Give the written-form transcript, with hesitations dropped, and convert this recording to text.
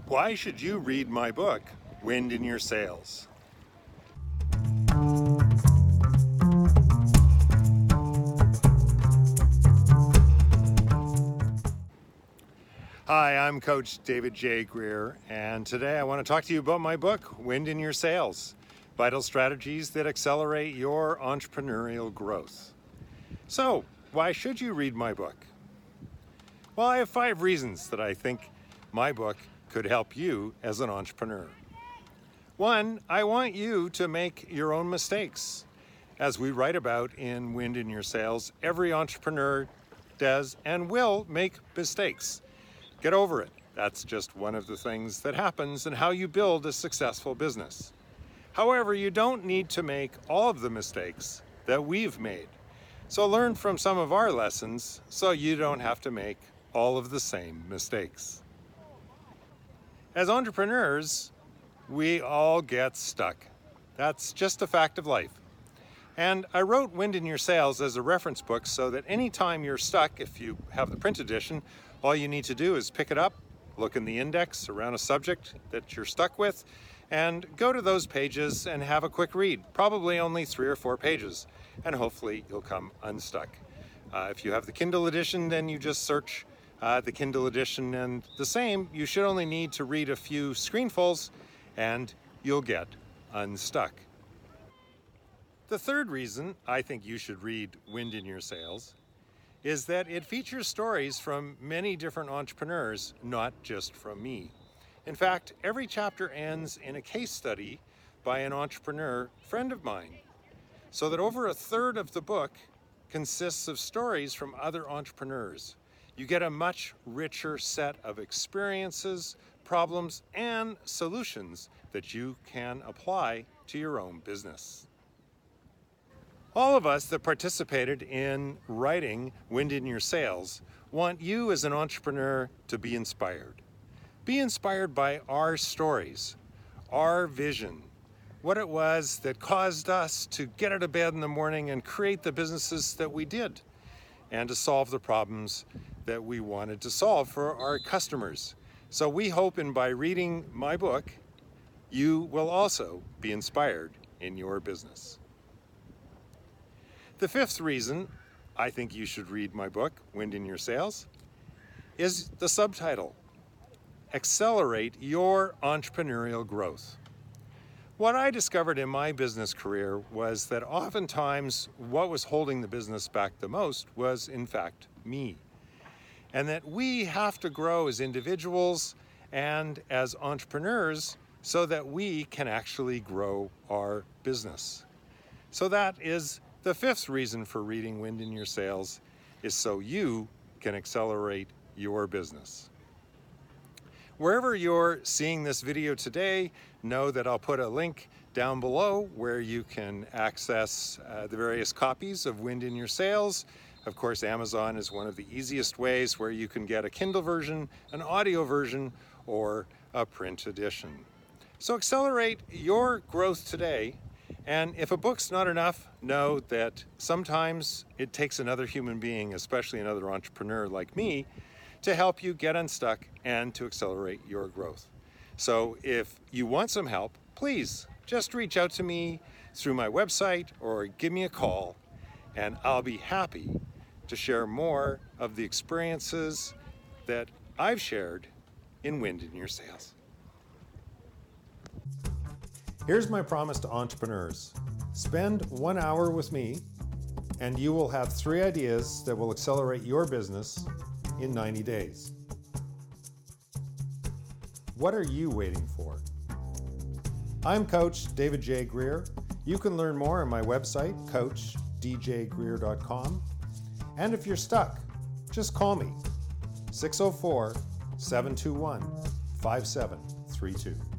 Why should you read my book, Wind in Your Sails? Hi, I'm Coach David J. Greer, and today I want to talk to you about my book, Wind in Your Sails, Vital Strategies that Accelerate Your Entrepreneurial Growth. So, why should you read my book? Well, I have 5 reasons that I think my book could help you as an entrepreneur. 1, I want you to make your own mistakes. As we write about in Wind in Your Sails, every entrepreneur does and will make mistakes. Get over it. That's just one of the things that happens in how you build a successful business. However, you don't need to make all of the mistakes that we've made. So learn from some of our lessons so you don't have to make all of the same mistakes. As entrepreneurs, we all get stuck. That's just a fact of life. And I wrote Wind in Your Sails as a reference book so that anytime you're stuck, if you have the print edition, all you need to do is pick it up, look in the index around a subject that you're stuck with, and go to those pages and have a quick read, probably only 3 or 4 pages, and hopefully you'll come unstuck. If you have the Kindle edition, then you just search the Kindle edition, and the same, you should only need to read a few screenfuls and you'll get unstuck. The third reason I think you should read Wind in Your Sails is that it features stories from many different entrepreneurs, not just from me. In fact, every chapter ends in a case study by an entrepreneur friend of mine, so that over a third of the book consists of stories from other entrepreneurs. You get a much richer set of experiences, problems, and solutions that you can apply to your own business. All of us that participated in writing Wind in Your Sails want you as an entrepreneur to be inspired. Be inspired by our stories, our vision, what it was that caused us to get out of bed in the morning and create the businesses that we did, and to solve the problems that we wanted to solve for our customers. So we hope by reading my book, you will also be inspired in your business. The 5th reason I think you should read my book, Wind in Your Sails, is the subtitle, Accelerate Your Entrepreneurial Growth. What I discovered in my business career was that oftentimes what was holding the business back the most was, in fact, me. And that we have to grow as individuals and as entrepreneurs so that we can actually grow our business. So that is the 5th reason for reading Wind in Your Sails, is so you can accelerate your business. Wherever you're seeing this video today, know that I'll put a link down below where you can access the various copies of Wind in Your Sails. Of course, Amazon is one of the easiest ways where you can get a Kindle version, an audio version, or a print edition. So accelerate your growth today. And if a book's not enough, know that sometimes it takes another human being, especially another entrepreneur like me, to help you get unstuck and to accelerate your growth. So if you want some help, please just reach out to me through my website or give me a call, and I'll be happy to share more of the experiences that I've shared in Wind in Your Sails. Here's my promise to entrepreneurs. Spend 1 hour with me and you will have 3 ideas that will accelerate your business in 90 days. What are you waiting for? I'm Coach David J. Greer. You can learn more on my website, coachdjgreer.com. And if you're stuck, just call me, 604-721-5732.